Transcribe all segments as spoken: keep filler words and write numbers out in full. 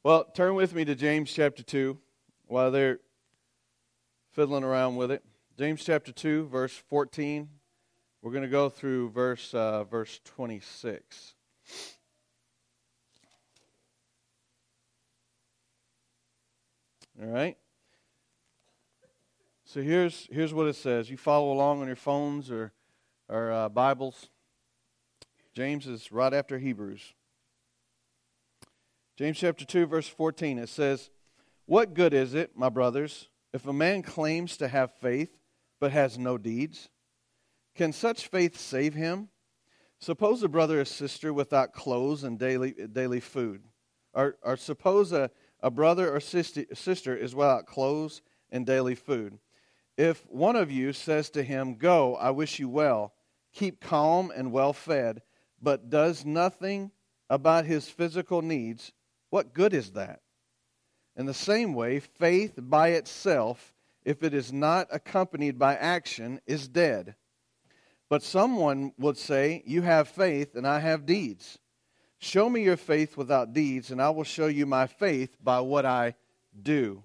Well, turn with me to James chapter two while they're fiddling around with it. James chapter two, verse fourteen. We're going to go through verse uh, verse twenty-six. All right. So here's here's what it says. You follow along on your phones or or uh, Bibles. James is right after Hebrews. James chapter two, verse fourteen. It says, "What good is it, my brothers, if a man claims to have faith but has no deeds? Can such faith save him? Suppose a brother or sister without clothes and daily daily food, or, or suppose a, a brother or sister, sister is without clothes and daily food. If one of you says to him, 'Go, I wish you well,' keep calm and well fed, but does nothing about his physical needs, what good is that? In the same way, faith by itself, if it is not accompanied by action, is dead. But someone would say, 'You have faith, and I have deeds. Show me your faith without deeds, and I will show you my faith by what I do.'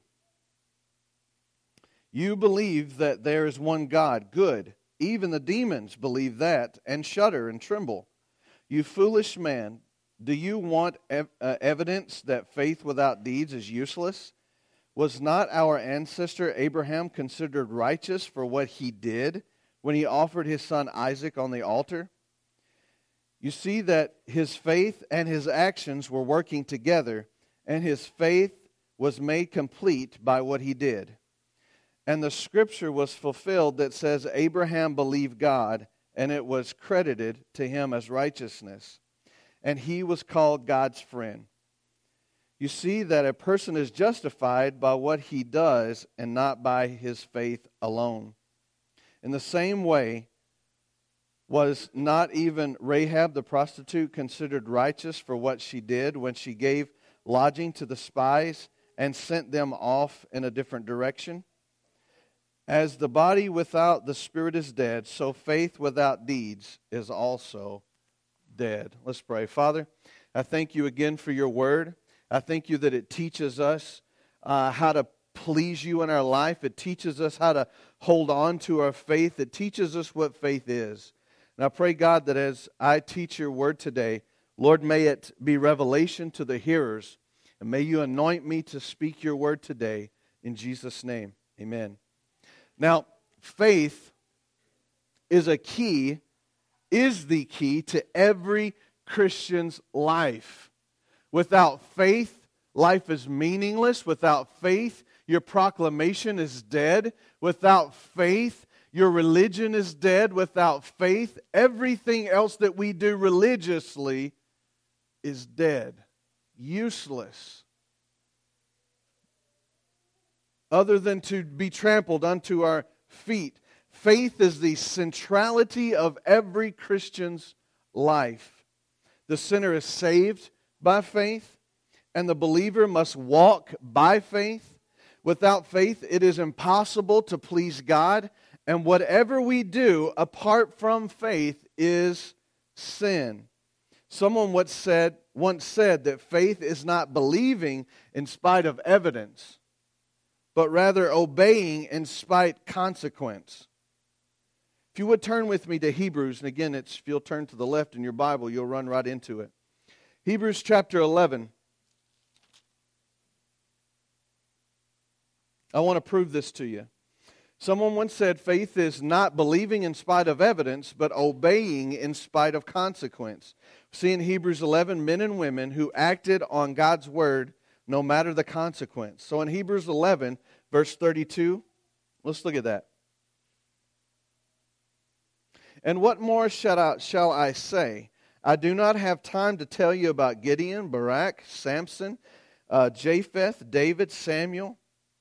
You believe that there is one God. Good. Even the demons believe that and shudder and tremble. You foolish man, do you want ev- uh, evidence that faith without deeds is useless? Was not our ancestor Abraham considered righteous for what he did when he offered his son Isaac on the altar? You see that his faith and his actions were working together, and his faith was made complete by what he did. And the scripture was fulfilled that says, Abraham believed God, and it was credited to him as righteousness. And he was called God's friend. You see that a person is justified by what he does and not by his faith alone. In the same way, was not even Rahab the prostitute considered righteous for what she did when she gave lodging to the spies and sent them off in a different direction? As the body without the spirit is dead, so faith without deeds is also dead." Let's pray. Father, I thank you again for your word. I thank you that it teaches us uh, how to please you in our life. It teaches us how to hold on to our faith. It teaches us what faith is. And I pray, God, that as I teach your word today, Lord, may it be revelation to the hearers. And may you anoint me to speak your word today. In Jesus' name, amen. Now, faith is a key, is the key to every Christian's life. Without faith, life is meaningless. Without faith, your proclamation is dead. Without faith, your religion is dead. Without faith, everything else that we do religiously is dead, useless. Other than to be trampled unto our feet. Faith is the centrality of every Christian's life. The sinner is saved by faith, and the believer must walk by faith. Without faith, it is impossible to please God, and whatever we do apart from faith is sin. Someone once said, once said that faith is not believing in spite of evidence, but rather obeying in spite consequence. If you would turn with me to Hebrews, and again, it's, if you'll turn to the left in your Bible, you'll run right into it. Hebrews chapter eleven. I want to prove this to you. Someone once said faith is not believing in spite of evidence, but obeying in spite of consequence. See in Hebrews eleven, men and women who acted on God's word no matter the consequence. So in Hebrews eleven, verse thirty-two, let's look at that. "And what more shall I, shall I say? I do not have time to tell you about Gideon, Barak, Samson, uh, Japheth, David, Samuel,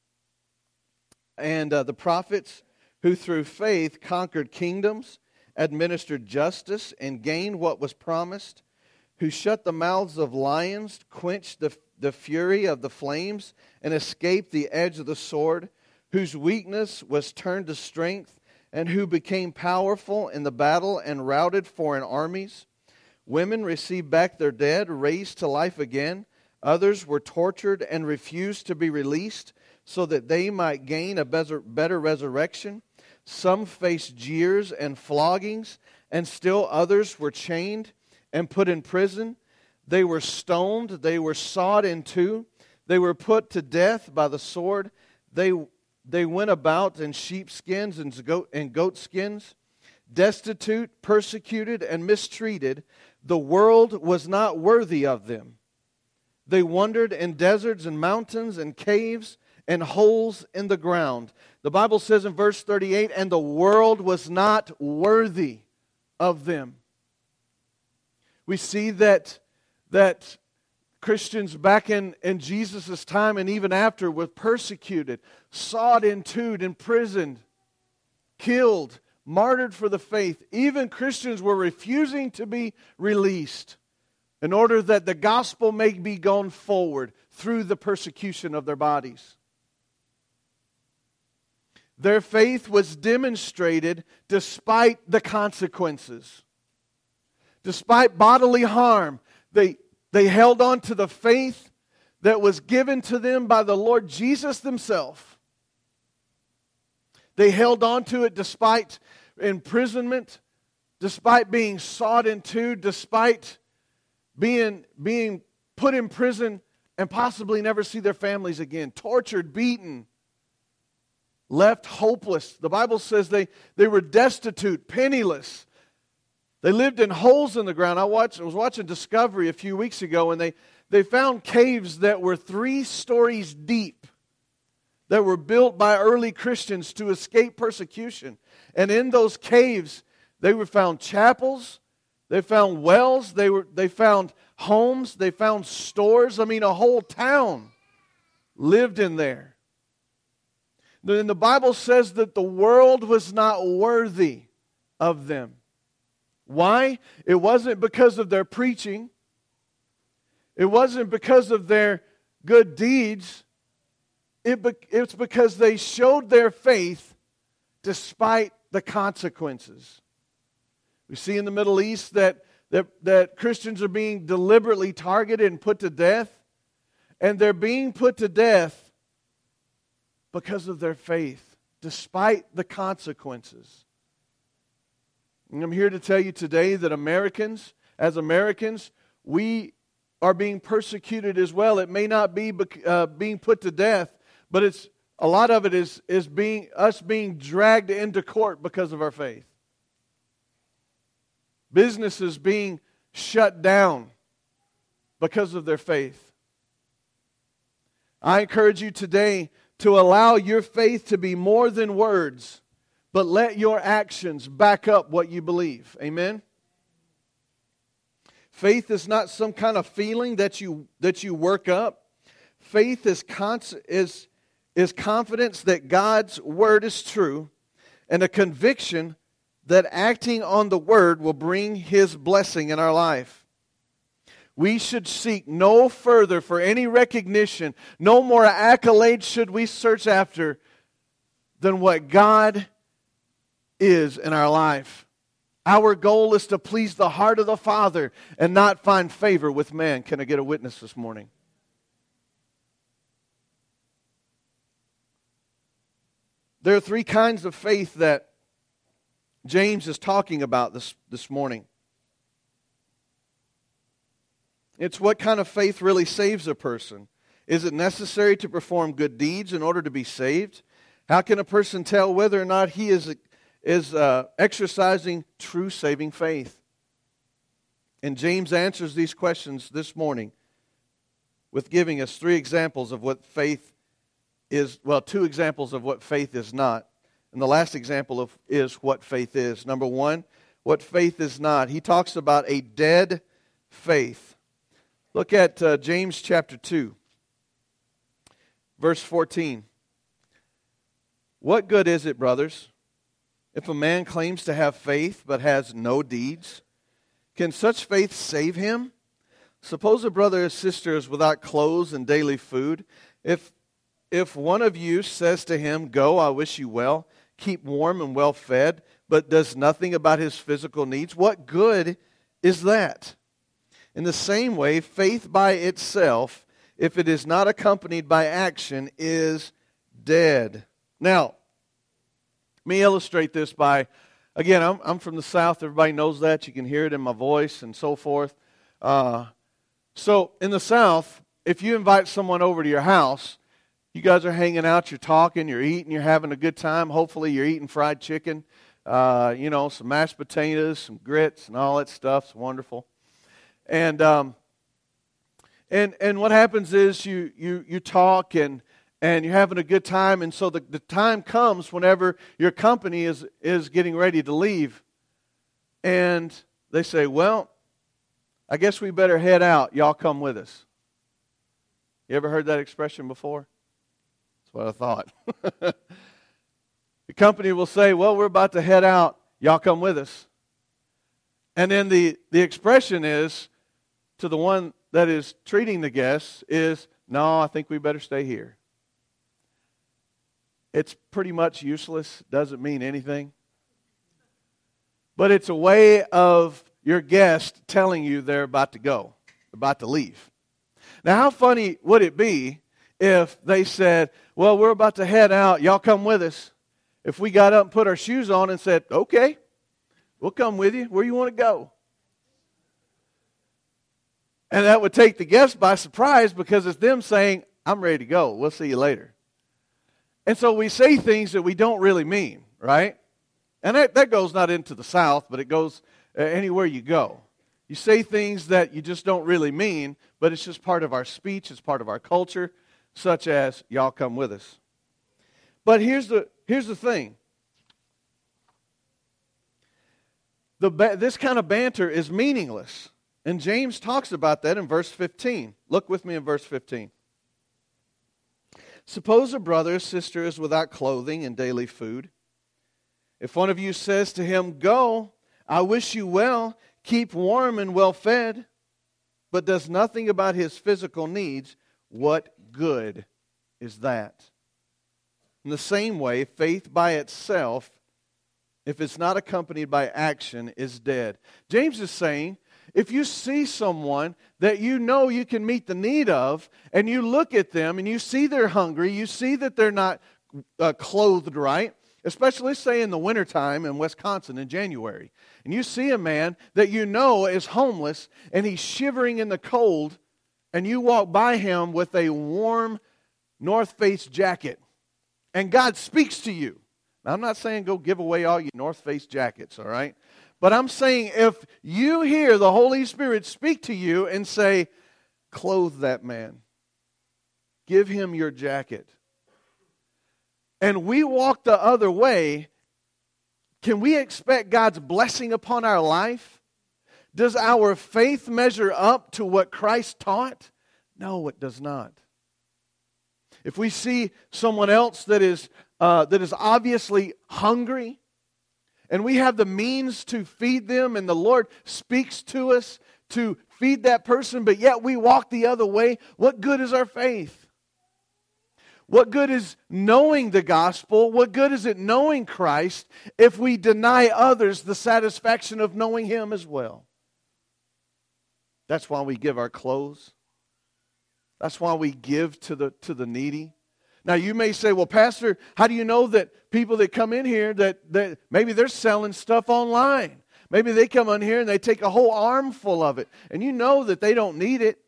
and uh, the prophets who through faith conquered kingdoms, administered justice, and gained what was promised, who shut the mouths of lions, quenched the, the fury of the flames, and escaped the edge of the sword, whose weakness was turned to strength, and who became powerful in the battle and routed foreign armies. Women received back their dead, raised to life again. Others were tortured and refused to be released so that they might gain a better resurrection. Some faced jeers and floggings, and still others were chained and put in prison. They were stoned, they were sawed in two, they were put to death by the sword. They, they went about in sheepskins and goat, and goat skins, destitute, persecuted, and mistreated. The world was not worthy of them. They wandered in deserts and mountains and caves and holes in the ground. The Bible says in verse thirty-eight, and the world was not worthy of them. We see that, that Christians back in, in Jesus' time and even after were persecuted, sawed in two, imprisoned, killed, martyred for the faith. Even Christians were refusing to be released in order that the gospel may be gone forward through the persecution of their bodies. Their faith was demonstrated despite the consequences. Despite bodily harm, they, they held on to the faith that was given to them by the Lord Jesus himself. They held on to it despite imprisonment, despite being sawed in two, despite being, being put in prison and possibly never see their families again, tortured, beaten, left hopeless. The Bible says they, they were destitute, penniless. They lived in holes in the ground. I watched I was watching Discovery a few weeks ago, and they, they found caves that were three stories deep that were built by early Christians to escape persecution. And in those caves, they were found chapels, they found wells, they were they found homes, they found stores. I mean, a whole town lived in there. Then the Bible says that the world was not worthy of them. Why? It wasn't because of their preaching. It wasn't because of their good deeds. It be, it's because they showed their faith despite the consequences. We see in the Middle East that, that, that Christians are being deliberately targeted and put to death. And they're being put to death because of their faith, despite the consequences. And I'm here to tell you today that Americans, as Americans, we are being persecuted as well. It may not be uh, being put to death, but it's a lot of it is, is being us being dragged into court because of our faith. Businesses being shut down because of their faith. I encourage you today to allow your faith to be more than words, but let your actions back up what you believe. Amen? Faith is not some kind of feeling that you that you work up. Faith is cons- is is confidence that God's word is true, and a conviction that acting on the word will bring His blessing in our life. We should seek no further for any recognition, no more accolades should we search after than what God is in our life. Our goal is to please the heart of the Father and not find favor with man. Can I get a witness this morning? There are three kinds of faith that James is talking about this, this morning. It's what kind of faith really saves a person. Is it necessary to perform good deeds in order to be saved? How can a person tell whether or not he is, is uh, exercising true saving faith? And James answers these questions this morning with giving us three examples of what faith is, well, two examples of what faith is not. And the last example of is what faith is. Number one, what faith is not. He talks about a dead faith. Look at uh, James chapter two, verse fourteen. What good is it, brothers, if a man claims to have faith but has no deeds? Can such faith save him? Suppose a brother or sister is without clothes and daily food. If, if one of you says to him, "Go, I wish you well, keep warm and well fed," but does nothing about his physical needs, what good is that? In the same way, faith by itself, if it is not accompanied by action, is dead. Now, let me illustrate this by, again, I'm, I'm from the South. Everybody knows that. You can hear it in my voice and so forth. Uh, so in the South, if you invite someone over to your house, you guys are hanging out, you're talking, you're eating, you're having a good time. Hopefully you're eating fried chicken, uh, you know, some mashed potatoes, some grits, and all that stuff. It's wonderful. And um, and and what happens is you you you talk and and you're having a good time, and so the, the time comes whenever your company is is getting ready to leave, and they say, well, I guess we better head out. Y'all come with us. You ever heard that expression before? That's what I thought. The company will say, well, we're about to head out. Y'all come with us. And then the, the expression is, to the one that is treating the guests, is, no, I think we better stay here. It's pretty much useless. Doesn't mean anything. But it's a way of your guest telling you they're about to go, about to leave. Now, how funny would it be if they said, well, we're about to head out, y'all come with us. If we got up and put our shoes on and said, okay, we'll come with you, where you want to go? And that would take the guests by surprise because it's them saying, I'm ready to go, we'll see you later. And so we say things that we don't really mean, right? And that, that goes not into the South, but it goes uh, anywhere you go. You say things that you just don't really mean, but it's just part of our speech, it's part of our culture, such as, y'all come with us. But here's the here's the thing. The ba- this kind of banter is meaningless. And James talks about that in verse fifteen. Look with me in verse fifteen. Suppose a brother or sister is without clothing and daily food. If one of you says to him, go, I wish you well, keep warm and well fed, but does nothing about his physical needs, what good is that? In the same way, faith by itself, if it's not accompanied by action, is dead. James is saying, if you see someone that you know you can meet the need of, and you look at them and you see they're hungry, you see that they're not uh, clothed right, especially say in the wintertime in Wisconsin in January, and you see a man that you know is homeless and he's shivering in the cold, and you walk by him with a warm North Face jacket, and God speaks to you. Now, I'm not saying go give away all your North Face jackets, all right? But I'm saying if you hear the Holy Spirit speak to you and say, clothe that man, give him your jacket, and we walk the other way, can we expect God's blessing upon our life? Does our faith measure up to what Christ taught? No, it does not. If we see someone else that is uh, that is obviously hungry, and we have the means to feed them, and the Lord speaks to us to feed that person, but yet we walk the other way, what good is our faith? What good is knowing the gospel? What good is it knowing Christ if we deny others the satisfaction of knowing Him as well? That's why we give our clothes. That's why we give to the to the needy. Now you may say, well, Pastor, how do you know that people that come in here, that, that maybe they're selling stuff online? Maybe they come in here and they take a whole armful of it, and you know that they don't need it.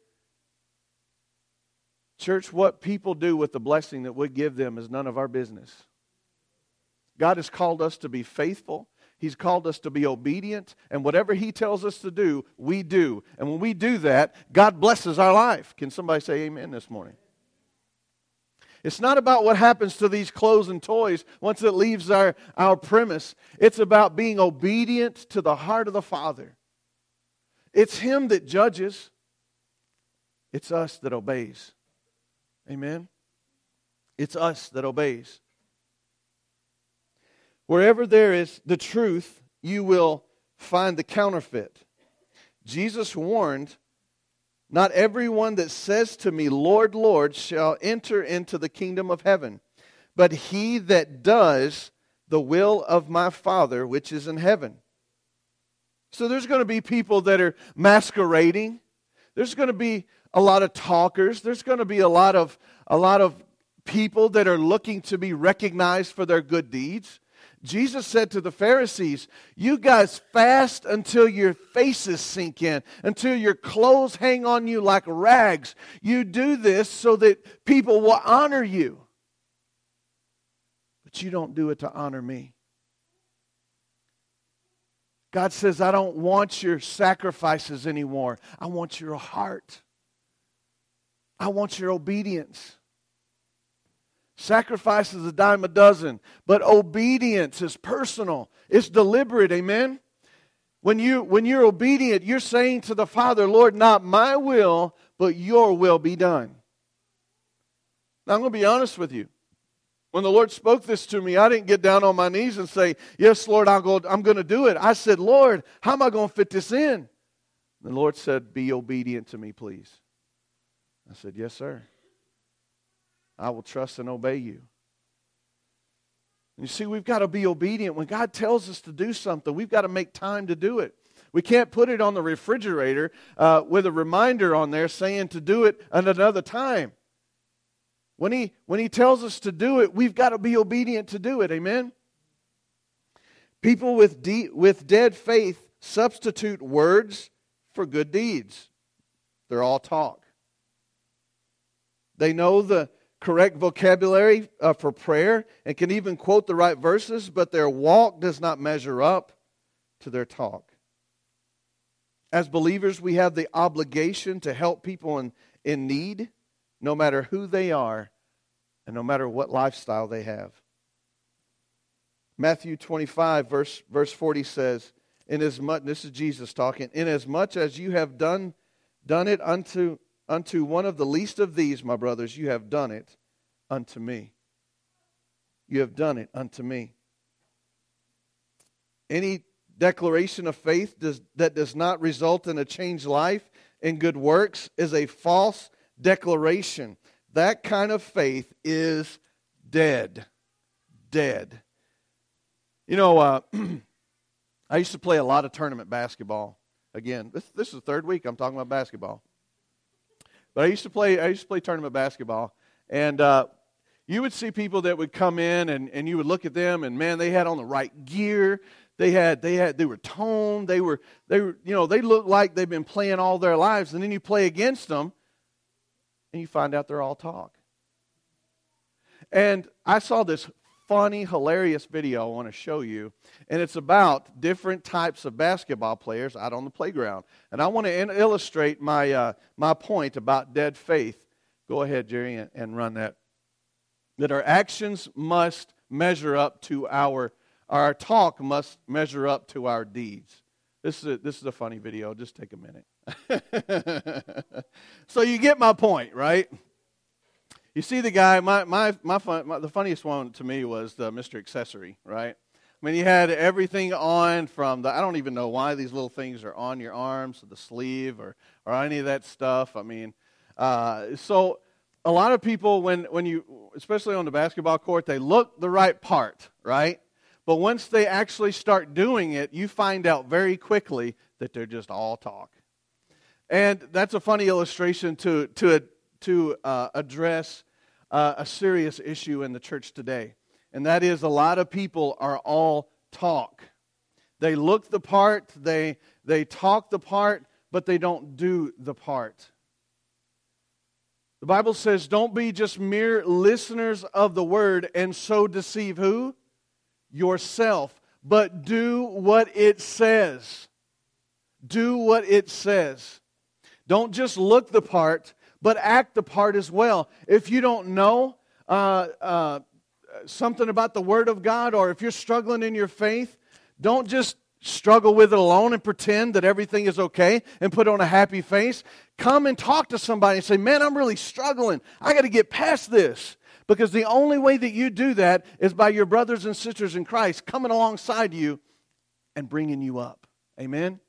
Church, what people do with the blessing that we give them is none of our business. God has called us to be faithful. He's called us to be obedient. And whatever He tells us to do, we do. And when we do that, God blesses our life. Can somebody say amen this morning? It's not about what happens to these clothes and toys once it leaves our, our premise. It's about being obedient to the heart of the Father. It's Him that judges. It's us that obeys. Amen? It's us that obeys. Wherever there is the truth, you will find the counterfeit. Jesus warned, not everyone that says to me, Lord, Lord, shall enter into the kingdom of heaven, but he that does the will of my Father which is in heaven. So there's going to be people that are masquerading. There's going to be a lot of talkers. There's going to be a lot of a lot of people that are looking to be recognized for their good deeds. Jesus said to the Pharisees, you guys fast until your faces sink in, until your clothes hang on you like rags. You do this so that people will honor you. But you don't do it to honor me. God says, I don't want your sacrifices anymore. I want your heart. I want your obedience. Sacrifice is a dime a dozen, but obedience is personal. It's deliberate, amen? When, you, when you're obedient, you're saying to the Father, Lord, not my will, but your will be done. Now, I'm going to be honest with you. When the Lord spoke this to me, I didn't get down on my knees and say, yes, Lord, I'll go, I'm going to do it. I said, Lord, how am I going to fit this in? The Lord said, be obedient to me, please. I said, yes, sir. I will trust and obey you. You see, we've got to be obedient. When God tells us to do something, we've got to make time to do it. We can't put it on the refrigerator uh, with a reminder on there saying to do it at another time. When he, when he tells us to do it, we've got to be obedient to do it. Amen? People with, de- with dead faith substitute words for good deeds. They're all talk. They know the correct vocabulary uh, for prayer and can even quote the right verses, but their walk does not measure up to their talk. As believers, we have the obligation to help people in, in need, no matter who they are and no matter what lifestyle they have. Matthew twenty-five, verse, verse forty says, "Inasmuch," this is Jesus talking, "Inasmuch as you have done, done it unto Unto one of the least of these, my brothers, you have done it unto me." You have done it unto me. Any declaration of faith does, that does not result in a changed life and good works is a false declaration. That kind of faith is dead. Dead. You know, uh, I used to play a lot of tournament basketball. Again, this, this is the third week I'm talking about basketball. But I used to play. I used to play tournament basketball, and uh, you would see people that would come in, and, and you would look at them, and man, they had on the right gear. They had. They had. They were toned. They were. They were. You know, they looked like they've been playing all their lives, and then you play against them, and you find out they're all talk. And I saw this funny, hilarious video I want to show you, and it's about different types of basketball players out on the playground. And I want to in- illustrate my uh, my point about dead faith. Go ahead, Jerry, and, and run that. That our actions must measure up to our, our talk must measure up to our deeds. This is a, this is a funny video. Just take a minute. So you get my point, right? You see the guy, my my my, fun, my the funniest one to me was the Mister Accessory, right? I mean, he had everything on from the, I don't even know why these little things are on your arms, or the sleeve, or, or any of that stuff. I mean, uh, so a lot of people, when, when you, especially on the basketball court, they look the right part, right? But once they actually start doing it, you find out very quickly that they're just all talk. And that's a funny illustration to, to to uh, address uh, a serious issue in the church today. And that is, a lot of people are all talk. They look the part, they they talk the part, but they don't do the part. The Bible says, don't be just mere listeners of the word and so deceive who? Yourself. But do what it says. Do what it says. Don't just look the part, but act the part as well. If you don't know uh, uh, something about the Word of God, or if you're struggling in your faith, don't just struggle with it alone and pretend that everything is okay and put on a happy face. Come and talk to somebody and say, man, I'm really struggling. I got to get past this. Because the only way that you do that is by your brothers and sisters in Christ coming alongside you and bringing you up. Amen?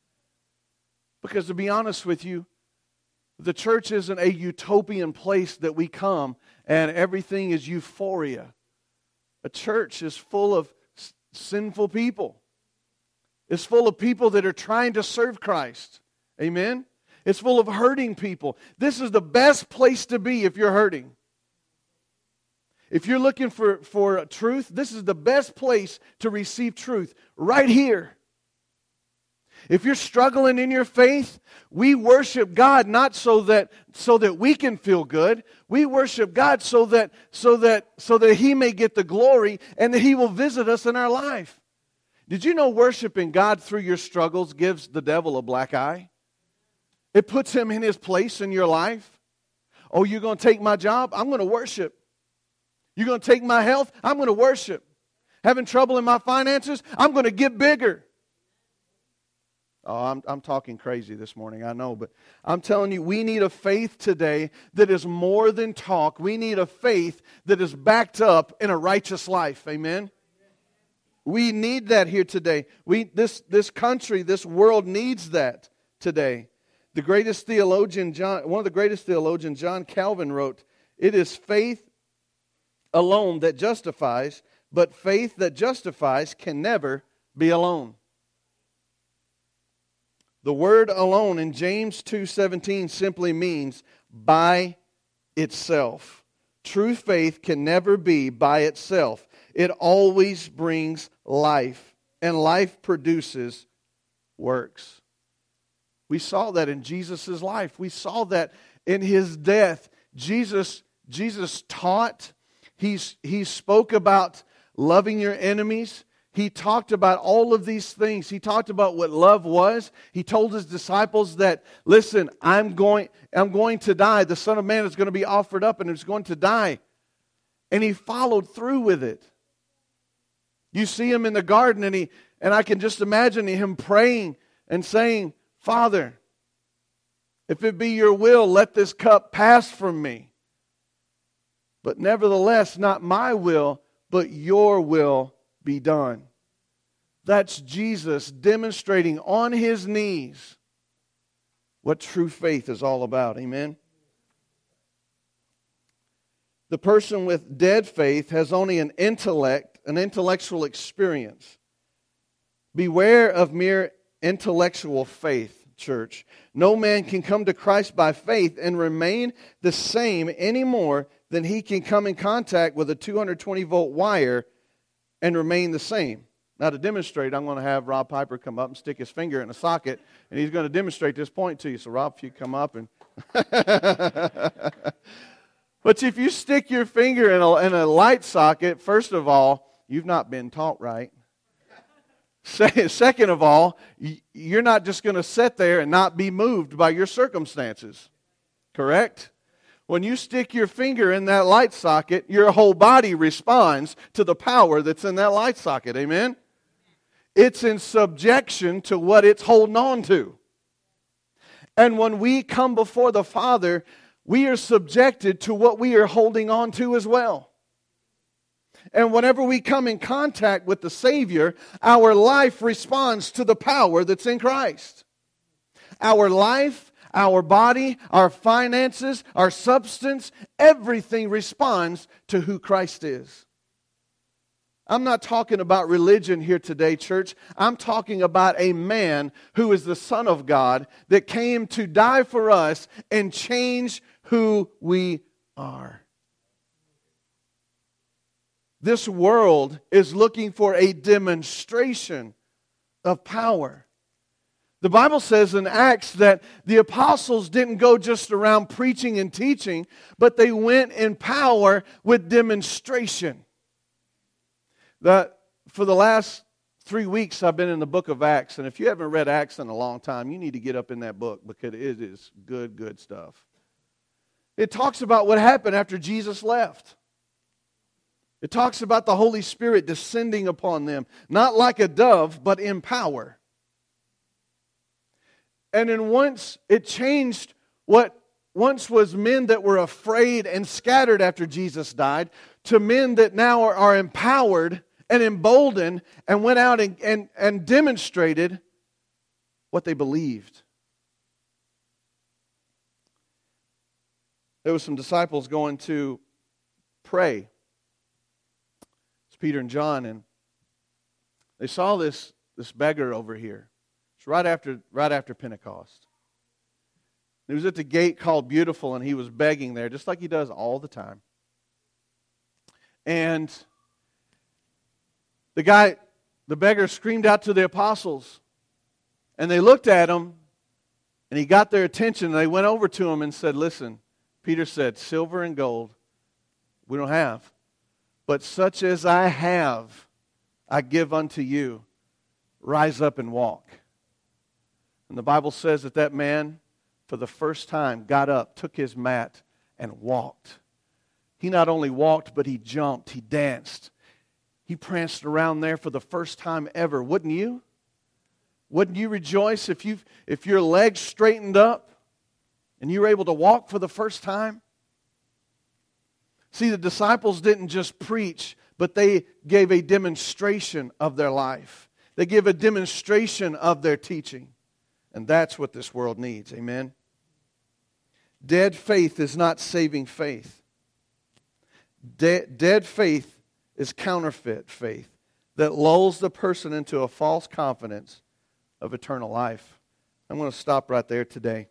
Because to be honest with you, the church isn't a utopian place that we come and everything is euphoria. A church is full of s- sinful people. It's full of people that are trying to serve Christ. Amen? It's full of hurting people. This is the best place to be if you're hurting. If you're looking for, for truth, this is the best place to receive truth, right here. If you're struggling in your faith, we worship God not so that so that we can feel good. We worship God so that so that so that He may get the glory and that He will visit us in our life. Did you know worshiping God through your struggles gives the devil a black eye? It puts him in his place in your life. Oh, you're going to take my job? I'm going to worship. You're going to take my health? I'm going to worship. Having trouble in my finances? I'm going to get bigger. Oh, I'm, I'm talking crazy this morning, I know, but I'm telling you, we need a faith today that is more than talk. We need a faith that is backed up in a righteous life. Amen? We need that here today. We this this country, this world needs that today. The greatest theologian, John, one of the greatest theologians, John Calvin, wrote, "It is faith alone that justifies, but faith that justifies can never be alone." The word alone in James two seventeen simply means by itself. True faith can never be by itself. It always brings life, and life produces works. We saw that in Jesus' life. We saw that in His death. Jesus, Jesus taught. He's, he spoke about loving your enemies. He talked about all of these things. He talked about what love was. He told His disciples that, listen, I'm going, I'm going to die. The Son of Man is going to be offered up and is going to die. And He followed through with it. You see Him in the garden, and he and I can just imagine Him praying and saying, Father, if it be your will, let this cup pass from me. But nevertheless, not my will, but your will be done. That's Jesus demonstrating on His knees what true faith is all about. Amen? The person with dead faith has only an intellect, an intellectual experience. Beware of mere intellectual faith, church. No man can come to Christ by faith and remain the same any more than he can come in contact with a two hundred twenty volt wire and remain the same. Now, to demonstrate, I'm going to have Rob Piper come up and stick his finger in a socket, and he's going to demonstrate this point to you. So, Rob, if you come up and... But if you stick your finger in a, in a light socket, first of all, you've not been taught right. Second of all, you're not just going to sit there and not be moved by your circumstances. Correct? When you stick your finger in that light socket, your whole body responds to the power that's in that light socket. Amen? It's in subjection to what it's holding on to. And when we come before the Father, we are subjected to what we are holding on to as well. And whenever we come in contact with the Savior, our life responds to the power that's in Christ. Our life, our body, our finances, our substance, everything responds to who Christ is. I'm not talking about religion here today, church. I'm talking about a man who is the Son of God that came to die for us and change who we are. This world is looking for a demonstration of power. The Bible says in Acts that the apostles didn't go just around preaching and teaching, but they went in power with demonstration. That for the last three weeks I've been in the book of Acts, and if you haven't read Acts in a long time, you need to get up in that book because it is good, good stuff. It talks about what happened after Jesus left. It talks about the Holy Spirit descending upon them, not like a dove, but in power. And then once it changed what once was men that were afraid and scattered after Jesus died, to men that now are, are empowered and emboldened and went out and, and, and demonstrated what they believed. There were some disciples going to pray. It's Peter and John, and they saw this, this beggar over here. It's right after, right after Pentecost. He was at the gate called Beautiful, and he was begging there, just like he does all the time. And the guy, the beggar, screamed out to the apostles, and they looked at him, and he got their attention, and they went over to him and said, listen, Peter said, silver and gold we don't have, but such as I have, I give unto you. Rise up and walk. And the Bible says that that man, for the first time, got up, took his mat, and walked. He not only walked, but he jumped, he danced. He pranced around there for the first time ever. Wouldn't you? Wouldn't you rejoice if you if your legs straightened up and you were able to walk for the first time? See, the disciples didn't just preach, but they gave a demonstration of their life. They gave a demonstration of their teaching. And that's what this world needs. Amen? Dead faith is not saving faith. De- dead faith is counterfeit faith that lulls the person into a false confidence of eternal life. I'm going to stop right there today.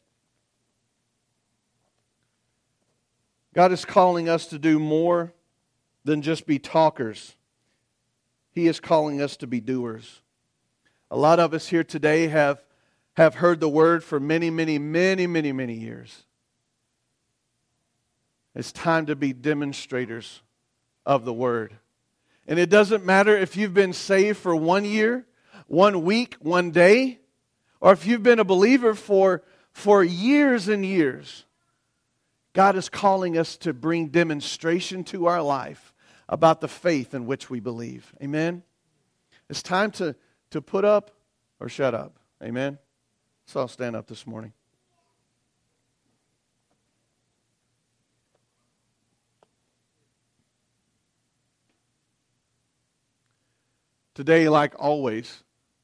God is calling us to do more than just be talkers. He is calling us to be doers. A lot of us here today have, have heard the word for many, many, many, many, many years. It's time to be demonstrators of the word. And it doesn't matter if you've been saved for one year, one week, one day, or if you've been a believer for, for years and years. God is calling us to bring demonstration to our life about the faith in which we believe. Amen? It's time to, to put up or shut up. Amen? So I'll stand up this morning. Today, like always,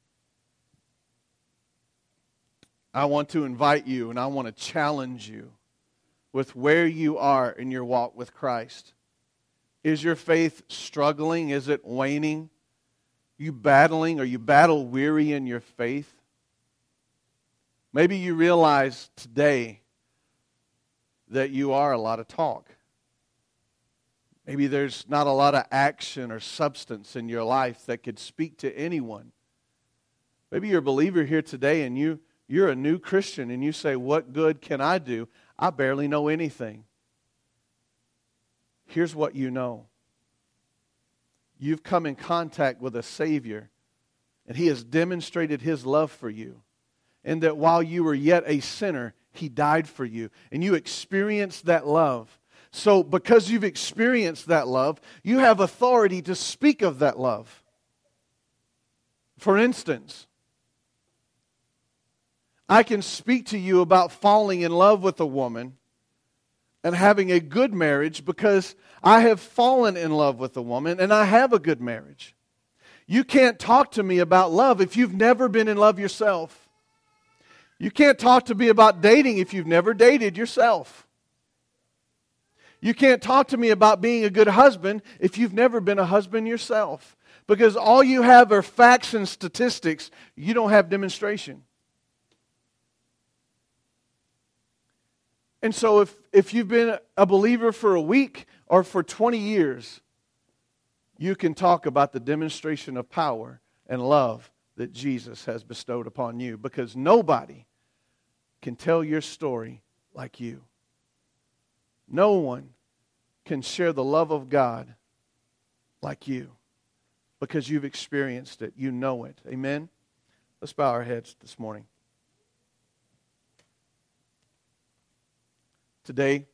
I want to invite you and I want to challenge you with where you are in your walk with Christ. Is your faith struggling? Is it waning? Are you battling? Are you battle weary in your faith? Maybe you realize today that you are a lot of talk. Maybe there's not a lot of action or substance in your life that could speak to anyone. Maybe you're a believer here today and you, you're a new Christian and you say, what good can I do? I barely know anything. Here's what you know. You've come in contact with a Savior, and He has demonstrated His love for you. And that while you were yet a sinner, He died for you. And you experienced that love. So because you've experienced that love, you have authority to speak of that love. For instance, I can speak to you about falling in love with a woman and having a good marriage because I have fallen in love with a woman and I have a good marriage. You can't talk to me about love if you've never been in love yourself. You can't talk to me about dating if you've never dated yourself. You can't talk to me about being a good husband if you've never been a husband yourself. Because all you have are facts and statistics. You don't have demonstration. And so if, if you've been a believer for a week or for twenty years, you can talk about the demonstration of power and love that Jesus has bestowed upon you. Because nobody can tell your story like you. No one can share the love of God like you. Because you've experienced it. You know it. Amen? Let's bow our heads this morning. Today,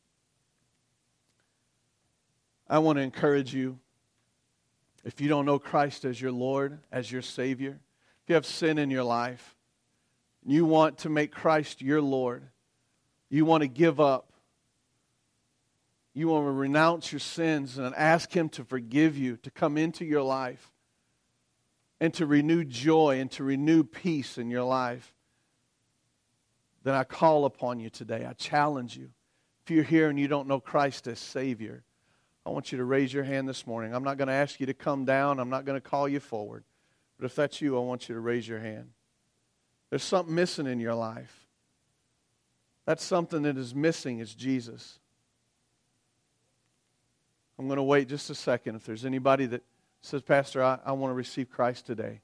I want to encourage you, if you don't know Christ as your Lord, as your Savior, if you have sin in your life, you want to make Christ your Lord, you want to give up, you want to renounce your sins and ask Him to forgive you, to come into your life, and to renew joy and to renew peace in your life, then I call upon you today. I challenge you. If you're here and you don't know Christ as Savior, I want you to raise your hand this morning. I'm not going to ask you to come down. I'm not going to call you forward. But if that's you, I want you to raise your hand. There's something missing in your life. That's something that is missing is Jesus. I'm going to wait just a second. If there's anybody that says, Pastor, I, I want to receive Christ today.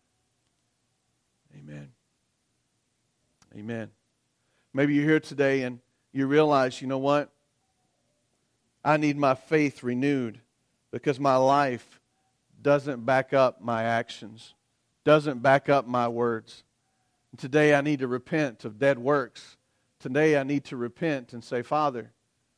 Amen. Amen. Maybe you're here today and you realize, you know what? I need my faith renewed because my life doesn't back up my actions, doesn't back up my words. And today I need to repent of dead works. Today I need to repent and say, Father,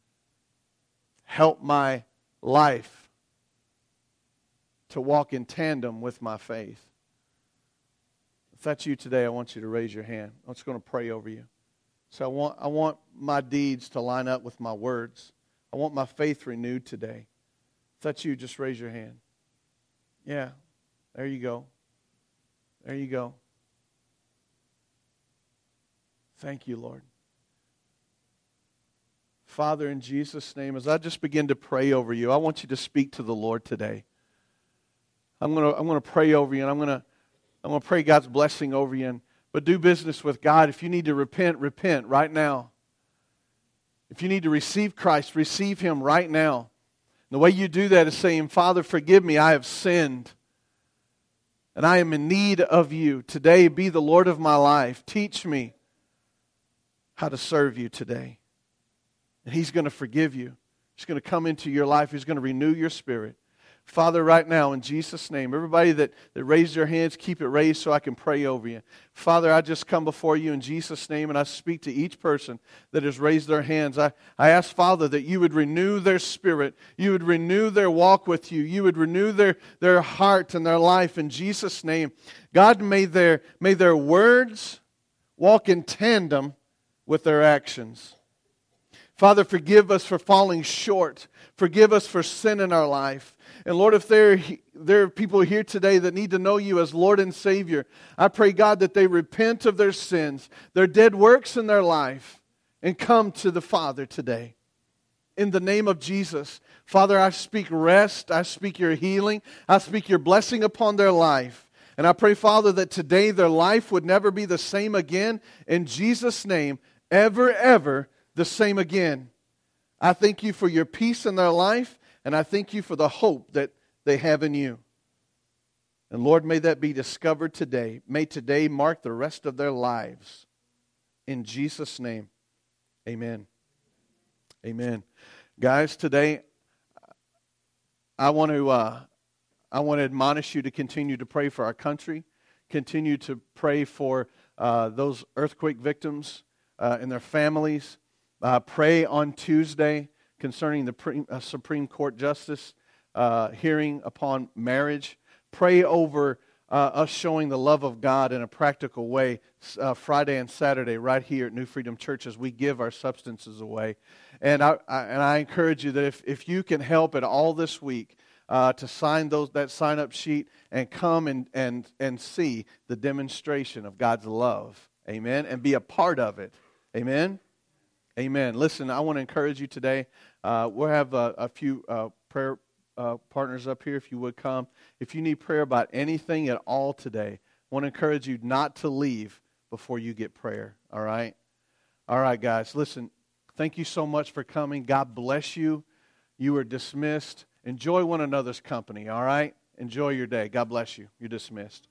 help my life to walk in tandem with my faith. If that's you today, I want you to raise your hand. I'm just going to pray over you. So I want, I want my deeds to line up with my words. I want my faith renewed today. If that's you, just raise your hand. Yeah, there you go. There you go. Thank you, Lord. Father, in Jesus' name, as I just begin to pray over you, I want you to speak to the Lord today. I'm going to, I'm going to pray over you, and I'm going to, I'm going to pray God's blessing over you. And, but do business with God. If you need to repent, repent right now. If you need to receive Christ, receive Him right now. And the way you do that is saying, Father, forgive me, I have sinned. And I am in need of you. Today, be the Lord of my life. Teach me how to serve you today. And He's going to forgive you. He's going to come into your life. He's going to renew your spirit. Father, right now, in Jesus' name, everybody that, that raised their hands, keep it raised so I can pray over you. Father, I just come before you in Jesus' name, and I speak to each person that has raised their hands. I, I ask, Father, that you would renew their spirit. You would renew their walk with you. You would renew their, their heart and their life in Jesus' name. God, may their, may their words walk in tandem with their actions. Father, forgive us for falling short. Forgive us for sin in our life. And Lord, if there, there are people here today that need to know you as Lord and Savior, I pray, God, that they repent of their sins, their dead works in their life, and come to the Father today. In the name of Jesus, Father, I speak rest, I speak your healing, I speak your blessing upon their life. And I pray, Father, that today their life would never be the same again. In Jesus' name, ever, ever the same again. I thank you for your peace in their life, and I thank you for the hope that they have in you. And Lord, may that be discovered today. May today mark the rest of their lives. In Jesus' name, amen. Amen. Guys, today I want to uh, I want to admonish you to continue to pray for our country, continue to pray for uh, those earthquake victims uh, and their families. Uh, pray on Tuesday concerning the pre- uh, Supreme Court Justice uh, hearing upon marriage. Pray over uh, us showing the love of God in a practical way uh, Friday and Saturday right here at New Freedom Church as we give our substances away. And I, I and I encourage you that if, if you can help at all this week uh, to sign those that sign-up sheet and come and, and, and see the demonstration of God's love. Amen. And be a part of it. Amen. Amen. Listen, I want to encourage you today. Uh, we'll have a, a few uh, prayer uh, partners up here if you would come. If you need prayer about anything at all today, I want to encourage you not to leave before you get prayer. All right? All right, guys. Listen, thank you so much for coming. God bless you. You are dismissed. Enjoy one another's company, all right? Enjoy your day. God bless you. You're dismissed.